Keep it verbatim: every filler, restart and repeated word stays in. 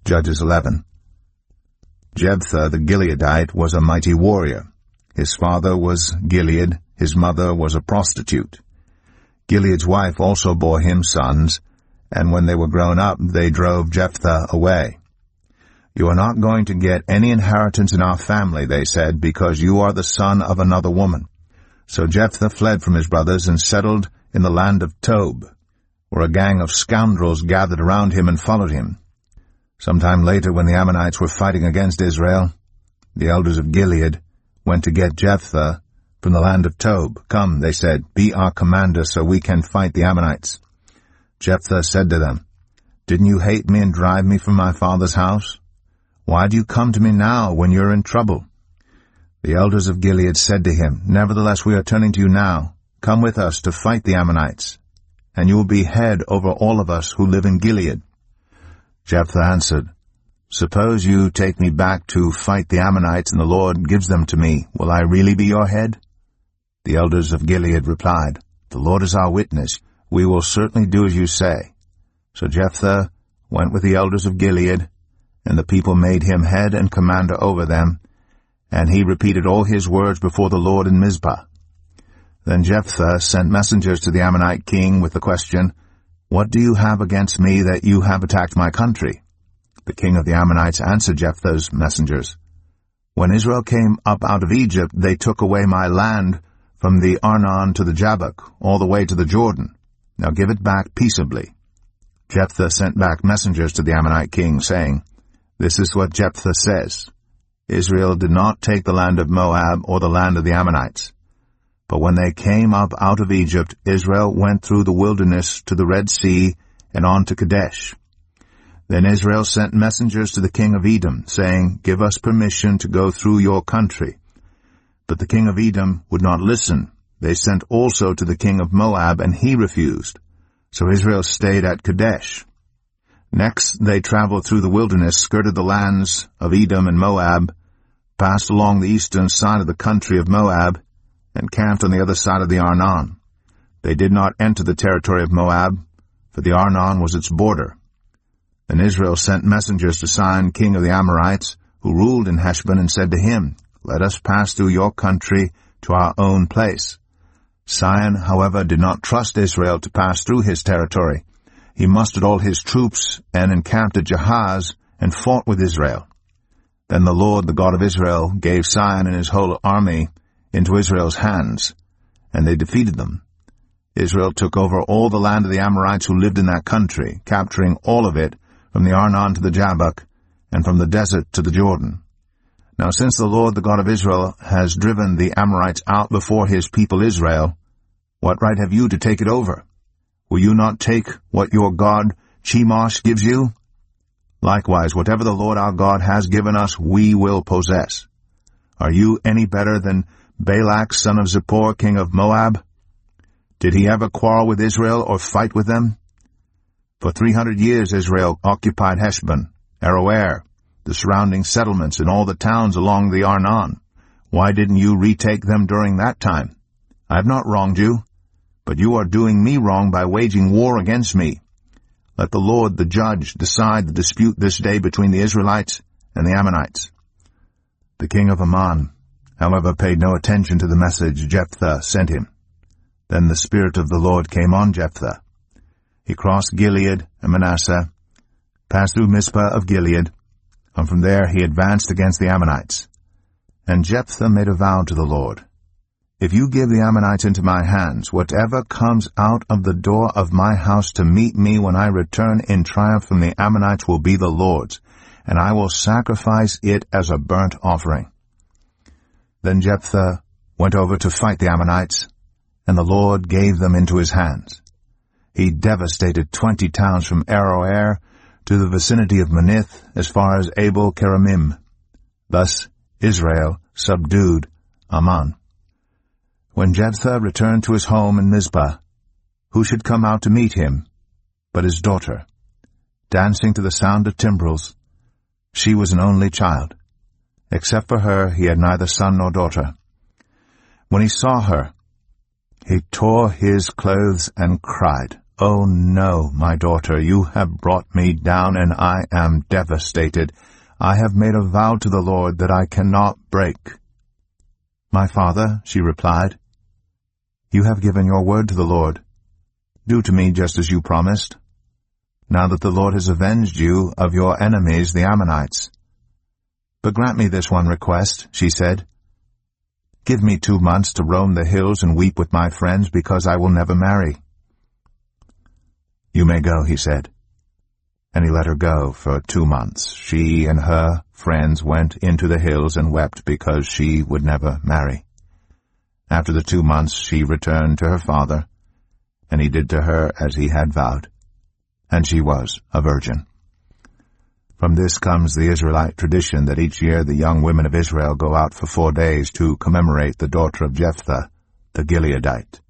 Judges eleven. Jephthah the Gileadite was a mighty warrior. His father was Gilead, his mother was a prostitute. Gilead's wife also bore him sons, and when they were grown up, they drove Jephthah away. "You are not going to get any inheritance in our family," they said, "because you are the son of another woman." So Jephthah fled from his brothers and settled in the land of Tob, where a gang of scoundrels gathered around him and followed him. Sometime later, when the Ammonites were fighting against Israel, the elders of Gilead went to get Jephthah from the land of Tob. "Come," they said, "be our commander so we can fight the Ammonites." Jephthah said to them, "Didn't you hate me and drive me from my father's house? Why do you come to me now when you're in trouble?" The elders of Gilead said to him, "Nevertheless we are turning to you now. Come with us to fight the Ammonites, and you will be head over all of us who live in Gilead." Jephthah answered, "Suppose you take me back to fight the Ammonites and the Lord gives them to me. Will I really be your head?" The elders of Gilead replied, "The Lord is our witness. We will certainly do as you say." So Jephthah went with the elders of Gilead, and the people made him head and commander over them, and he repeated all his words before the Lord in Mizpah. Then Jephthah sent messengers to the Ammonite king with the question, "What do you have against me that you have attacked my country?" The king of the Ammonites answered Jephthah's messengers, "When Israel came up out of Egypt, they took away my land from the Arnon to the Jabbok, all the way to the Jordan. Now give it back peaceably." Jephthah sent back messengers to the Ammonite king, saying, "This is what Jephthah says. Israel did not take the land of Moab or the land of the Ammonites. But when they came up out of Egypt, Israel went through the wilderness to the Red Sea and on to Kadesh. Then Israel sent messengers to the king of Edom, saying, 'Give us permission to go through your country.' But the king of Edom would not listen. They sent also to the king of Moab, and he refused. So Israel stayed at Kadesh. Next they traveled through the wilderness, skirted the lands of Edom and Moab, passed along the eastern side of the country of Moab, and camped on the other side of the Arnon. They did not enter the territory of Moab, for the Arnon was its border. Then Israel sent messengers to Sihon, king of the Amorites, who ruled in Heshbon, and said to him, 'Let us pass through your country to our own place.' Sihon, however, did not trust Israel to pass through his territory. He mustered all his troops and encamped at Jahaz and fought with Israel. Then the Lord, the God of Israel, gave Sihon and his whole army into Israel's hands, and they defeated them. Israel took over all the land of the Amorites who lived in that country, capturing all of it from the Arnon to the Jabbok, and from the desert to the Jordan. Now since the Lord, the God of Israel, has driven the Amorites out before his people Israel, what right have you to take it over? Will you not take what your god Chemosh gives you? Likewise, whatever the Lord our God has given us, we will possess. Are you any better than Balak, son of Zippor, king of Moab? Did he ever quarrel with Israel or fight with them? For three hundred years Israel occupied Heshbon, Aroer, the surrounding settlements, and all the towns along the Arnon. Why didn't you retake them during that time? I have not wronged you, but you are doing me wrong by waging war against me. Let the Lord, the judge, decide the dispute this day between the Israelites and the Ammonites." The king of Ammon, however, paid no attention to the message Jephthah sent him. Then the Spirit of the Lord came on Jephthah. He crossed Gilead and Manasseh, passed through Mizpah of Gilead, and from there he advanced against the Ammonites. And Jephthah made a vow to the Lord, "If you give the Ammonites into my hands, whatever comes out of the door of my house to meet me when I return in triumph from the Ammonites will be the Lord's, and I will sacrifice it as a burnt offering." Then Jephthah went over to fight the Ammonites, and the Lord gave them into his hands. He devastated twenty towns from Aroer to the vicinity of Manith as far as Abel-keramim. Thus Israel subdued Ammon. When Jephthah returned to his home in Mizpah, who should come out to meet him but his daughter, dancing to the sound of timbrels? She was an only child. Except for her, he had neither son nor daughter. When he saw her, he tore his clothes and cried, "Oh no, my daughter, you have brought me down, and I am devastated. I have made a vow to the Lord that I cannot break." "My father," she replied, "you have given your word to the Lord. Do to me just as you promised. Now that the Lord has avenged you of your enemies, the Ammonites. But grant me this one request," she said. "Give me two months to roam the hills and weep with my friends, because I will never marry." "You may go," he said. And he let her go for two months. She and her friends went into the hills and wept because she would never marry. After the two months she returned to her father, and he did to her as he had vowed, and she was a virgin. From this comes the Israelite tradition that each year the young women of Israel go out for four days to commemorate the daughter of Jephthah, the Gileadite.